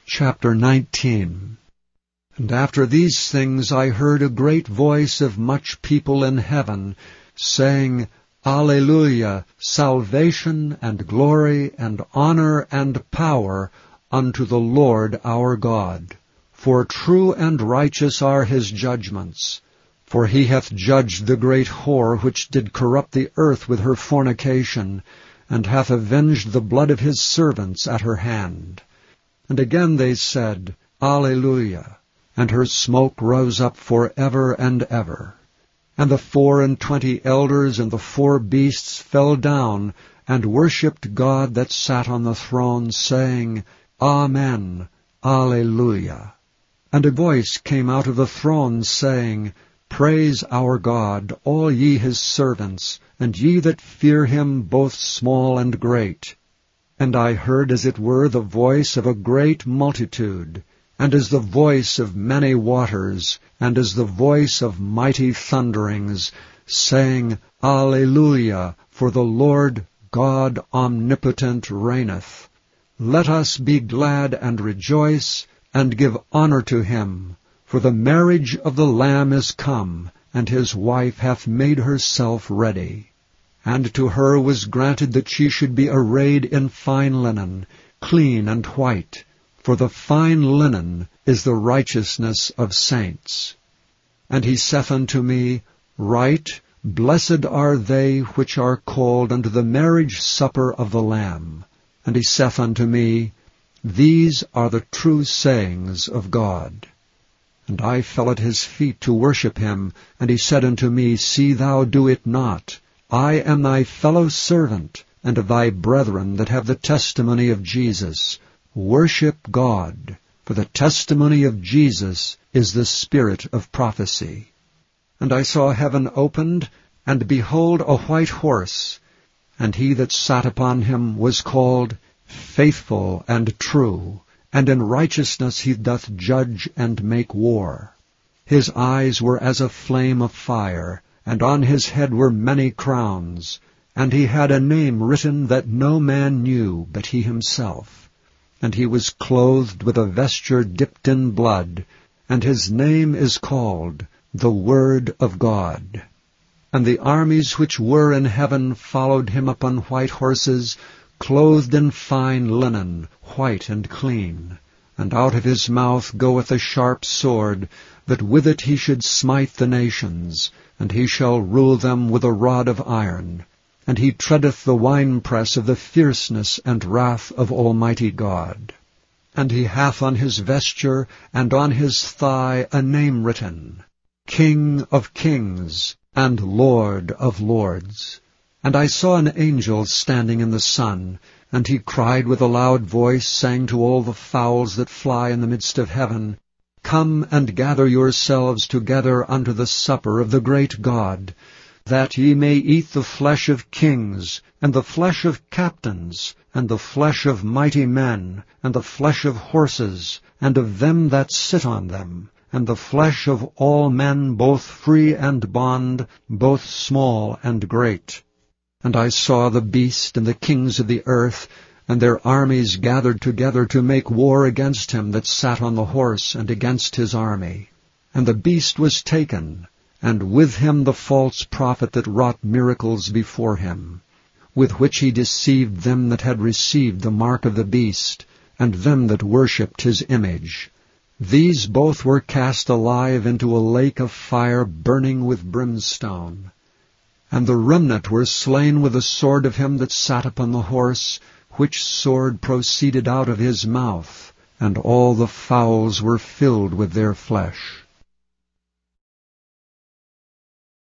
Chapter 19. And after these things I heard a great voice of much people in heaven, saying, Alleluia! Salvation and glory and honor and power unto the Lord our God. For true and righteous are his judgments. For he hath judged the great whore which did corrupt the earth with her fornication, and hath avenged the blood of his servants at her hand. And again they said, Alleluia! And her smoke rose up for ever and ever. And the 24 elders and the 4 beasts fell down, and worshipped God that sat on the throne, saying, Amen, Alleluia. And a voice came out of the throne, saying, Praise our God, all ye his servants, and ye that fear him, both small and great. And I heard as it were the voice of a great multitude, and as the voice of many waters, and as the voice of mighty thunderings, saying, Alleluia, for the Lord God omnipotent reigneth. Let us be glad and rejoice, and give honor to him, for the marriage of the Lamb is come, and his wife hath made herself ready. And to her was granted that she should be arrayed in fine linen, clean and white, for the fine linen is the righteousness of saints. And he saith unto me, Write, Blessed are they which are called unto the marriage supper of the Lamb. And he saith unto me, These are the true sayings of God. And I fell at his feet to worship him, and he said unto me, See thou do it not. I am thy fellow servant, and of thy brethren that have the testimony of Jesus. Worship God, for the testimony of Jesus is the spirit of prophecy. And I saw heaven opened, and behold a white horse, and he that sat upon him was called Faithful and True, and in righteousness he doth judge and make war. His eyes were as a flame of fire, and on his head were many crowns, and he had a name written that no man knew but he himself. And he was clothed with a vesture dipped in blood, and his name is called the Word of God. And the armies which were in heaven followed him upon white horses, clothed in fine linen, white and clean. And out of his mouth goeth a sharp sword, that with it he should smite the nations, and he shall rule them with a rod of iron. And he treadeth the winepress of the fierceness and wrath of Almighty God. And he hath on his vesture and on his thigh a name written, King of Kings and Lord of Lords. And I saw an angel standing in the sun, and he cried with a loud voice, saying to all the fowls that fly in the midst of heaven, Come and gather yourselves together unto the supper of the great God, that ye may eat the flesh of kings, and the flesh of captains, and the flesh of mighty men, and the flesh of horses, and of them that sit on them, and the flesh of all men, both free and bond, both small and great. And I saw the beast and the kings of the earth, and their armies gathered together to make war against him that sat on the horse, and against his army. And the beast was taken, and with him the false prophet that wrought miracles before him, with which he deceived them that had received the mark of the beast, and them that worshipped his image. These both were cast alive into a lake of fire burning with brimstone. And the remnant were slain with the sword of him that sat upon the horse, which sword proceeded out of his mouth, and all the fowls were filled with their flesh.